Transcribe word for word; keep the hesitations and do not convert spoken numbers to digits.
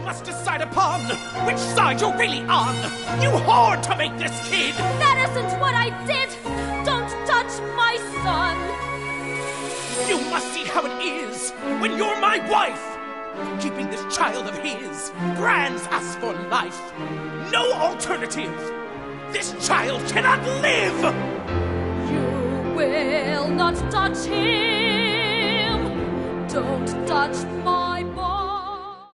must decide upon which side you're really on. You whored to make this kid. That isn't what I did. Don't touch my son. You must see how it is when you're my wife. Keeping this child of his brands us for life. No alternative. This child cannot live. You will not touch him. Don't touch my